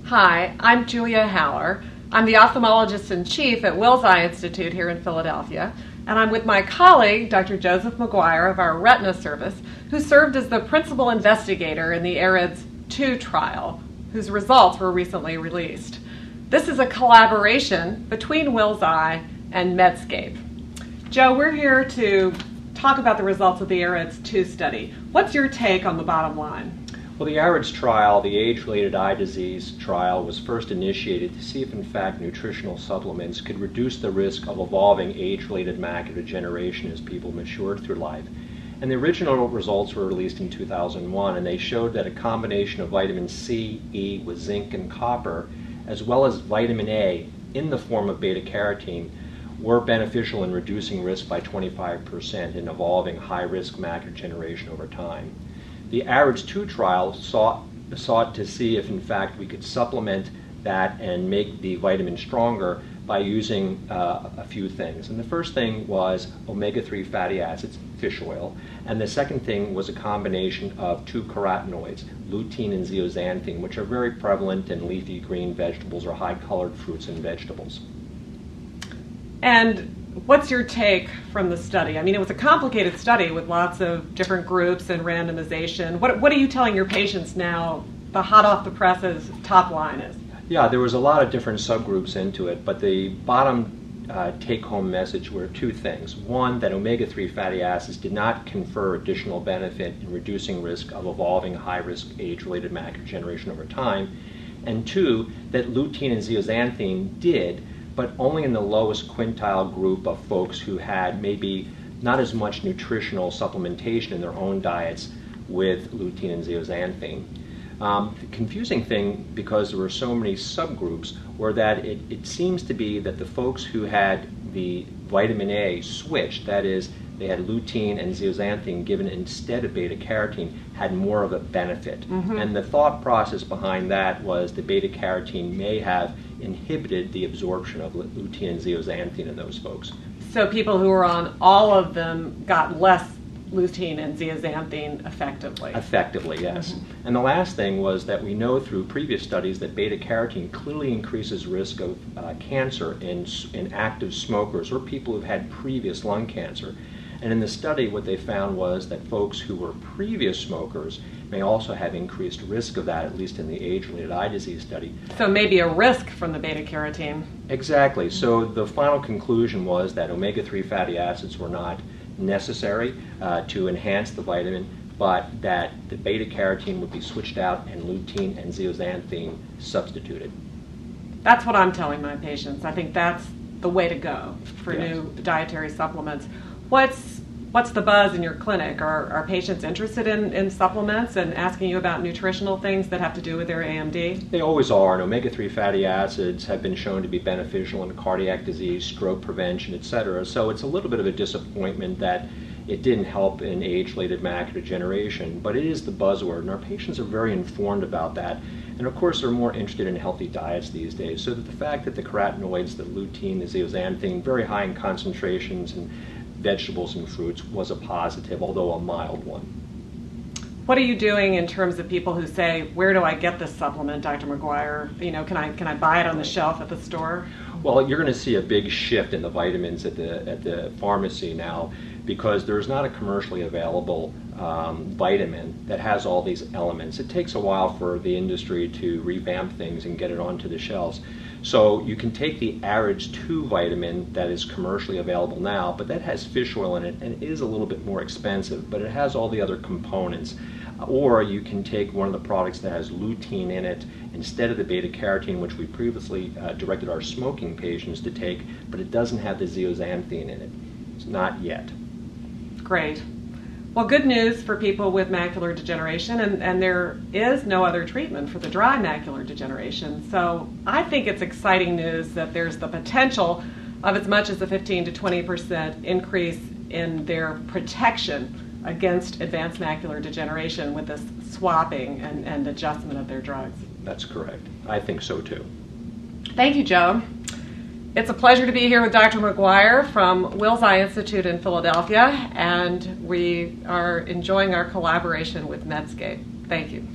Hi, I'm Julia Haller. I'm the ophthalmologist in chief at Wills Eye Institute here in Philadelphia, and I'm with my colleague, Dr. Joseph McGuire of our Retina Service, who served as the principal investigator in the AREDS 2 trial, whose results were recently released. This is a collaboration between Wills Eye and Medscape. Joe, we're here to talk about the results of the AREDS 2 study. What's your take on the bottom line? Well, the AREDS trial, the age-related eye disease trial, was first initiated to see if, in fact, nutritional supplements could reduce the risk of evolving age-related macular degeneration as people matured through life. And the original results were released in 2001, and they showed that a combination of vitamin C, E with zinc and copper, as well as vitamin A in the form of beta-carotene, were beneficial in reducing risk by 25% in evolving high-risk macular degeneration over time. The AREDS 2 trial sought to see if, in fact, we could supplement that and make the vitamin stronger by using a few things. And the first thing was omega-3 fatty acids, fish oil, and the second thing was a combination of two carotenoids, lutein and zeaxanthin, which are very prevalent in leafy green vegetables or high-colored fruits and vegetables. And what's your take from the study? I mean, it was a complicated study with lots of different groups and randomization. What are you telling your patients now, the hot off the presses top line is? Yeah, there was a lot of different subgroups into it, but the bottom take-home message were two things. One, that omega-3 fatty acids did not confer additional benefit in reducing risk of evolving high-risk age-related macular degeneration over time. And two, that lutein and zeaxanthin did, but only in the lowest quintile group of folks who had maybe not as much nutritional supplementation in their own diets with lutein and zeaxanthin. The confusing thing, because there were so many subgroups, were that it seems to be that the folks who had the vitamin A switched, that is, they had lutein and zeaxanthin given instead of beta-carotene, had more of a benefit. Mm-hmm. And the thought process behind that was the beta-carotene may have inhibited the absorption of lutein and zeaxanthin in those folks. So people who were on all of them got less lutein and zeaxanthin effectively? Effectively, yes. Mm-hmm. And the last thing was that we know through previous studies that beta-carotene clearly increases risk of cancer in active smokers or people who've had previous lung cancer. And in the study, what they found was that folks who were previous smokers may also have increased risk of that, at least in the age-related eye disease study. So maybe a risk from the beta-carotene. Exactly. So the final conclusion was that omega-3 fatty acids were not necessary to enhance the vitamin, but that the beta-carotene would be switched out and lutein and zeaxanthin substituted. That's what I'm telling my patients. I think that's the way to go for Yes. new dietary supplements. What's the buzz in your clinic? Are patients interested in supplements and asking you about nutritional things that have to do with their AMD? They always are, and omega-3 fatty acids have been shown to be beneficial in cardiac disease, stroke prevention, etc. So it's a little bit of a disappointment that it didn't help in age-related macular degeneration, but it is the buzzword, and our patients are very informed about that. And of course, they're more interested in healthy diets these days, so that the fact that the carotenoids, the lutein, the zeaxanthin, very high in concentrations in vegetables and fruits was a positive, although a mild one. What are you doing in terms of people who say, where do I get this supplement, Dr. McGuire? You know, can I buy it on the shelf at the store? Well, you're going to see a big shift in the vitamins at the pharmacy now, because there's not a commercially available vitamin that has all these elements. It takes a while for the industry to revamp things and get it onto the shelves. So you can take the AREDS 2 vitamin that is commercially available now, but that has fish oil in it and it is a little bit more expensive, but it has all the other components. Or you can take one of the products that has lutein in it instead of the beta-carotene, which we previously directed our smoking patients to take, but it doesn't have the zeaxanthin in it. It's not yet. Great. Well, good news for people with macular degeneration, and there is no other treatment for the dry macular degeneration. So I think it's exciting news that there's the potential of as much as a 15 to 20% increase in their protection against advanced macular degeneration with this swapping and adjustment of their drugs. That's correct. I think so too. Thank you, Joe. It's a pleasure to be here with Dr. McGuire from Wills Eye Institute in Philadelphia, and we are enjoying our collaboration with Medscape. Thank you.